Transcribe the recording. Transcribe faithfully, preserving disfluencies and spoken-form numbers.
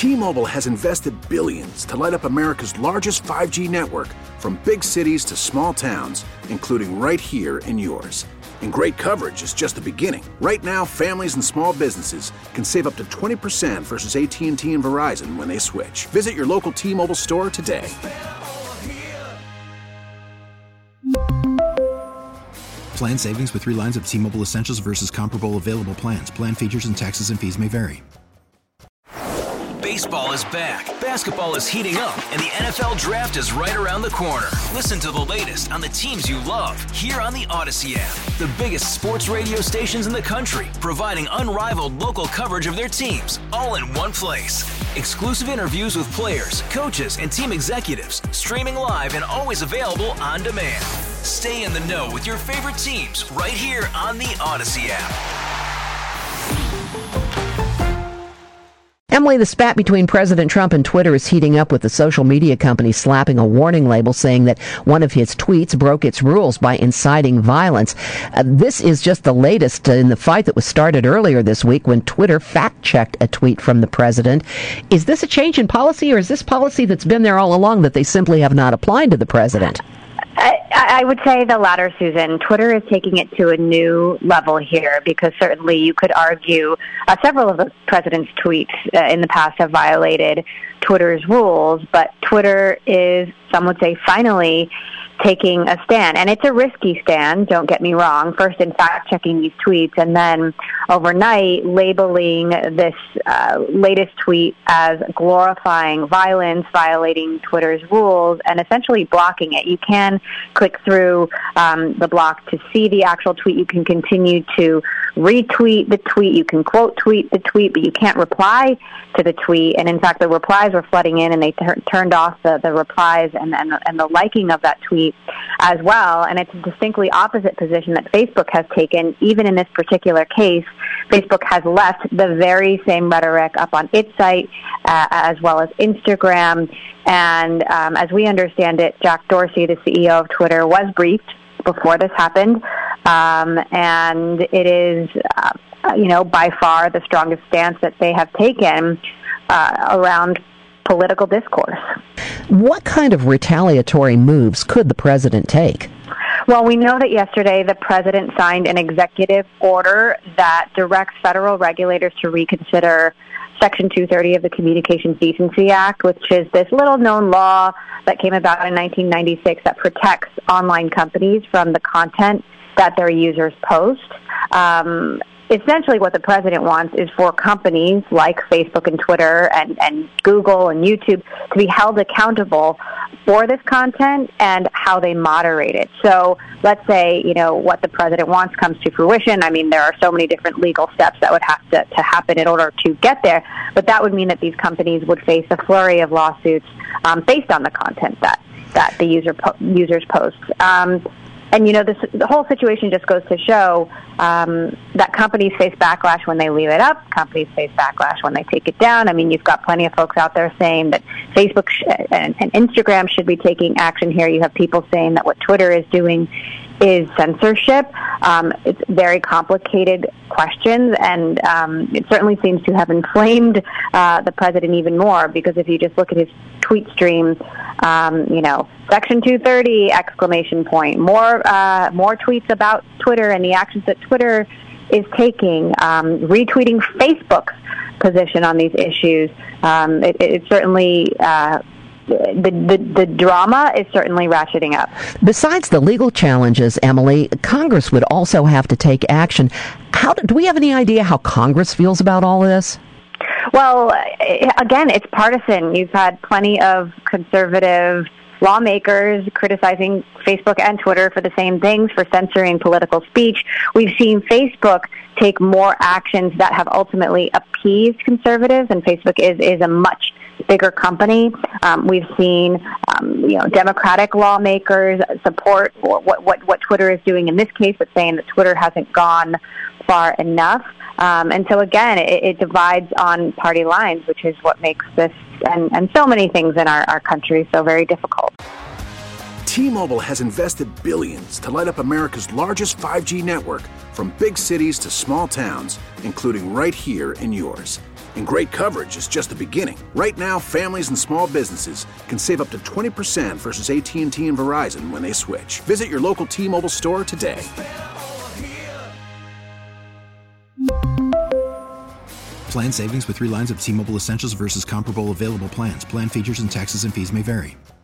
T-Mobile has invested billions to light up America's largest five G network, from big cities to small towns, including right here in yours. And great coverage is just the beginning. Right now, families and small businesses can save up to twenty percent versus A T and T and Verizon when they switch. Visit your local T-Mobile store today. Plan savings with three lines of T-Mobile Essentials versus comparable available plans. Plan features and taxes and fees may vary. Baseball is back, basketball is heating up, and the N F L Draft is right around the corner. Listen to the latest on the teams you love here on the Odyssey app. The biggest sports radio stations in the country, providing unrivaled local coverage of their teams, all in one place. Exclusive interviews with players, coaches, and team executives, streaming live and always available on demand. Stay in the know with your favorite teams right here on the Odyssey app. Emily, the spat between President Trump and Twitter is heating up, with the social media company slapping a warning label saying that one of his tweets broke its rules by inciting violence. Uh, this is just the latest in the fight that was started earlier this week when Twitter fact-checked a tweet from the president. Is this a change in policy, or is this policy that's been there all along that they simply have not applied to the president? I, I would say the latter, Susan. Twitter is taking it to a new level here, because certainly you could argue uh, several of the president's tweets uh, in the past have violated Twitter's rules, but Twitter is, some would say, finally taking a stand. And it's a risky stand, don't get me wrong, first in fact-checking these tweets, and then overnight labeling this uh, latest tweet as glorifying violence, violating Twitter's rules, and essentially blocking it. You can click through um, the block to see the actual tweet. You can continue to retweet the tweet. You can quote tweet the tweet, but you can't reply to the tweet. And in fact, the replies were flooding in, and they ter- turned off the, the replies and, and, and the liking of that tweet as well. And it's a distinctly opposite position that Facebook has taken. Even in this particular case, Facebook has left the very same rhetoric up on its site uh, as well as Instagram. And um, as we understand it, Jack Dorsey, the C E O of Twitter, was briefed before this happened. Um, and it is, uh, you know, by far the strongest stance that they have taken uh, around political discourse. What kind of retaliatory moves could the president take? Well, we know that yesterday the president signed an executive order that directs federal regulators to reconsider Section two thirty of the Communications Decency Act, which is this little-known law that came about in nineteen ninety-six that protects online companies from the content that their users post. Um, essentially what the president wants is for companies like Facebook and Twitter and, and Google and YouTube to be held accountable for this content and how they moderate it. So let's say, you know, what the president wants comes to fruition. I mean, there are so many different legal steps that would have to, to happen in order to get there, but that would mean that these companies would face a flurry of lawsuits um, based on the content that, that the user po- users post. Um, And, you know, this, the whole situation just goes to show um, that companies face backlash when they leave it up. Companies face backlash when they take it down. I mean, you've got plenty of folks out there saying that Facebook sh- and, and Instagram should be taking action here. You have people saying that what Twitter is doing is censorship. Um, it's very complicated questions, and um, it certainly seems to have inflamed uh, the president even more, because if you just look at his tweet streams, um, you know, Section two thirty, exclamation point, more uh, more tweets about Twitter and the actions that Twitter is taking, um, retweeting Facebook's position on these issues. Um, it, it certainly... Uh, The, the the drama is certainly ratcheting up. Besides the legal challenges, Emily, Congress would also have to take action. How do, do we have any idea how Congress feels about all this? Well, again, it's partisan. You've had plenty of conservative lawmakers criticizing Facebook and Twitter for the same things, for censoring political speech. We've seen Facebook take more actions that have ultimately appeased conservatives, and Facebook is, is a much bigger company. Um, we've seen, um, you know, Democratic lawmakers support what, what, what Twitter is doing in this case, but saying that Twitter hasn't gone far enough. Um, and so, again, it, it divides on party lines, which is what makes this and, and so many things in our, our country so very difficult. T-Mobile has invested billions to light up America's largest five G network, from big cities to small towns, including right here in yours. And great coverage is just the beginning. Right now, families and small businesses can save up to twenty percent versus A T and T and Verizon when they switch. Visit your local T-Mobile store today. Plan savings with three lines of T-Mobile Essentials versus comparable available plans. Plan features and taxes and fees may vary.